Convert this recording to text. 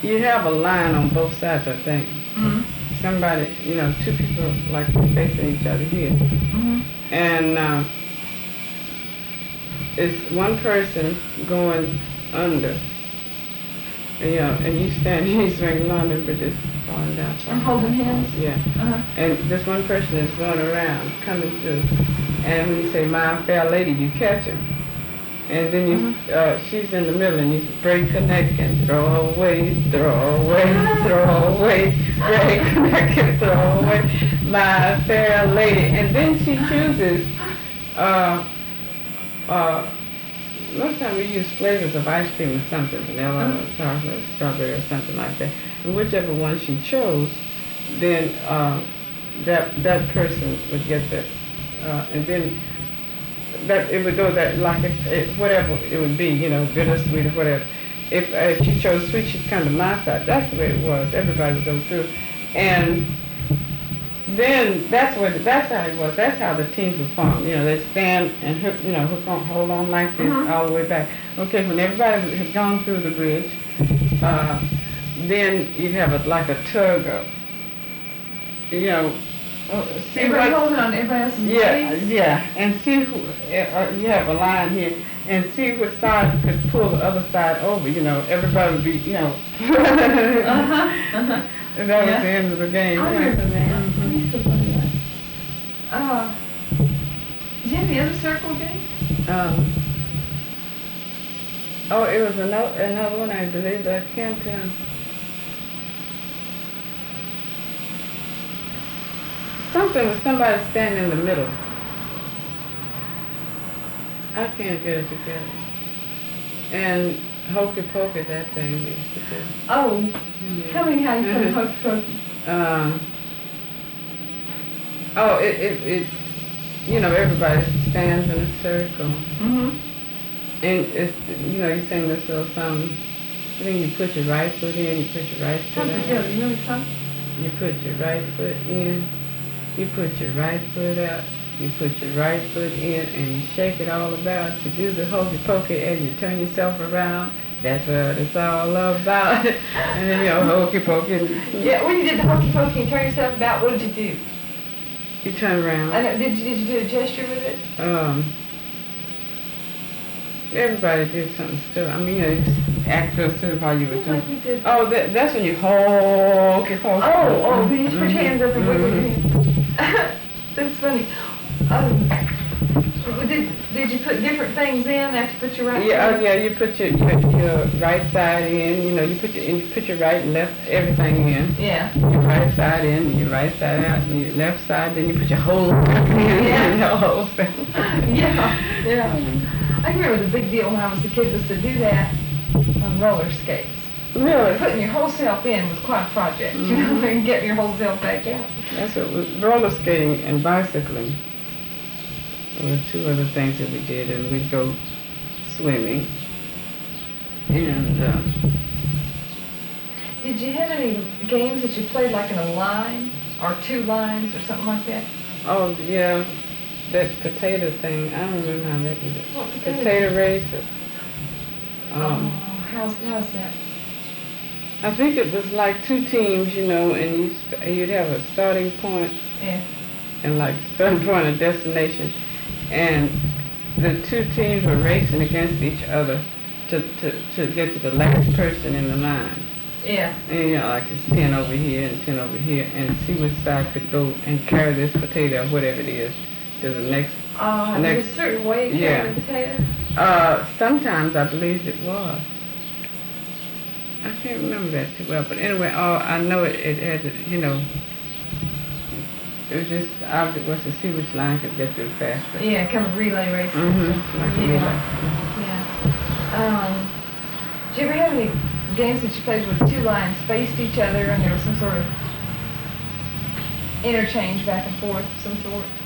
you have a line on both sides, I think. Mm-hmm. Somebody, two people like facing each other here. Mm-hmm. And it's one person going under. And you stand here swinging London Bridges falling down. And holding hands? Yeah. Uh-huh. And this one person is going around, coming through. And when you say, "My fair lady," you catch him. And then she's in the middle, and you break her neck and throw her away, throw her away, throw her away, break her neck and throw her away, my fair lady. And then she chooses, most time we use flavors of ice cream or something, vanilla or chocolate, strawberry or something like that. And whichever one she chose, then that person would get the, and then that it would go that like if whatever it would be, bitter, sweet, or whatever. If she chose sweet, she'd come to my side. That's the way it was. Everybody would go through, and then that's how it was. That's how the teams would form. They stand and hold on like this all the way back. Okay, when everybody had gone through the bridge, then you'd have a tug of, see everybody holding on to everybody else's legs? Yeah, and see who, you have a line here, and see which side could pull the other side over, everybody would be, And that was the end of the game. I remember that. We used to play that. Do you have any other circle games? It was another one, I believe, but I can't tell. Something with somebody standing in the middle. I can't get it together. And hokey pokey, that thing we used to do. Oh, Yeah. tell me how you play hokey pokey. Everybody stands in a circle. Mm-hmm. And it's, you sing this little song. Then you put your right foot in, you put your right foot Something out. good. You know the song? You put your right foot in, you put your right foot out, you put your right foot in, and you shake it all about. You do the hokey pokey and you turn yourself around. That's what it's all about. And then hokey pokey. Yeah, when you did the hokey pokey and turn yourself about, what did you do? You turn around. Did you do a gesture with it? Everybody did something still. I mean, just act real silly while you were doing. Like we did. Oh, that's when you hokey pokey. Oh, you just put your hands up and wiggle your hands. That's funny. Did you put different things in after you put your right? Yeah, you put your right side in. You put your right and left everything in. Yeah. Your right side in, your right side out, and your left side. Then you put your whole thing in. Yeah. Your whole thing. Yeah. I remember the big deal when I was a kid was to do that on roller skates. Really? Putting your whole self in was quite a project, and getting your whole self back out. That's what roller skating and bicycling were two other things that we did, and we'd go swimming. And did you have any games that you played like in a line or two lines or something like that? oh yeah, that potato thing. I don't remember how that was. What potato? Potato races. How's that? I think it was like two teams, and you'd have a starting point Yeah. and like starting point and destination, and the two teams were racing against each other to get to the last person in the line. Yeah. And like it's 10 over here and 10 over here, and see which side could go and carry this potato or whatever it is to the next. There's a certain way you carry the potato? Sometimes I believe it was. I can't remember that too well, but anyway, I know it had, it was just the object was to see which line could get through faster. Yeah, kind of relay race. Like a relay. Yeah. Did you ever have any games that you played where two lines faced each other and there was some sort of interchange back and forth of some sort?